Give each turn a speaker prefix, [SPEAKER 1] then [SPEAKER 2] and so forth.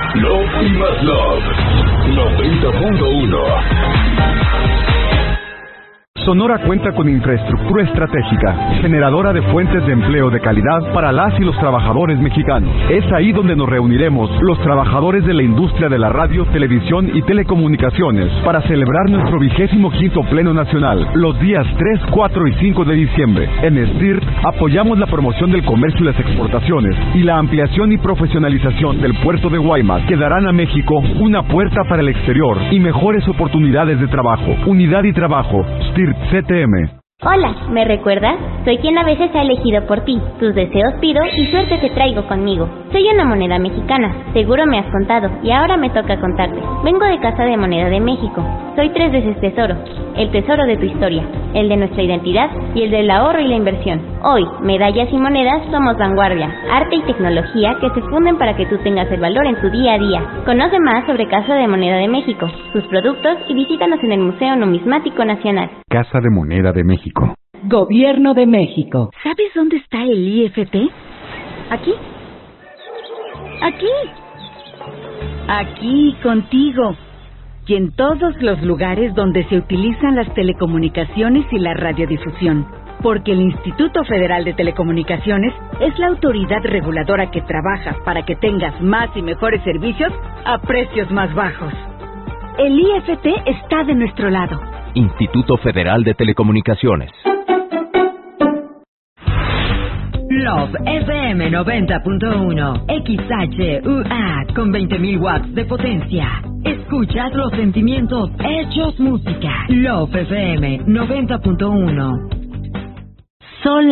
[SPEAKER 1] Love y más Love 90.1.
[SPEAKER 2] Sonora cuenta con infraestructura estratégica, generadora de fuentes de empleo de calidad para las y los trabajadores mexicanos. Es ahí donde nos reuniremos los trabajadores de la industria de la radio, televisión y telecomunicaciones para celebrar nuestro 25º Pleno Nacional, los días 3, 4 y 5 de diciembre. En STIRT apoyamos la promoción del comercio y las exportaciones y la ampliación y profesionalización del puerto de Guaymas, que darán a México una puerta para el exterior y mejores oportunidades de trabajo. Unidad y trabajo, STIRT CTM.
[SPEAKER 3] Hola, ¿me recuerdas? Soy quien a veces ha elegido por ti. Tus deseos pido y suerte te traigo conmigo. Soy una moneda mexicana, seguro me has contado, y ahora me toca contarte. Vengo de Casa de Moneda de México. Soy 3 veces tesoro. El tesoro de tu historia, el de nuestra identidad y el del ahorro y la inversión. Hoy, medallas y monedas somos vanguardia, arte y tecnología que se funden para que tú tengas el valor en tu día a día. Conoce más sobre Casa de Moneda de México, sus productos y visítanos en el Museo Numismático Nacional.
[SPEAKER 2] Casa de Moneda de México.
[SPEAKER 4] Gobierno de México.
[SPEAKER 5] ¿Sabes dónde está el IFT? ¿Aquí? Aquí, contigo. Y en todos los lugares donde se utilizan las telecomunicaciones y la radiodifusión. Porque el Instituto Federal de Telecomunicaciones es la autoridad reguladora que trabaja para que tengas más y mejores servicios a precios más bajos. El IFT está de nuestro lado.
[SPEAKER 6] Instituto Federal de Telecomunicaciones.
[SPEAKER 7] Love FM 90.1 XHUA con 20.000 watts de potencia. Escuchas los sentimientos hechos música. Love FM 90.1.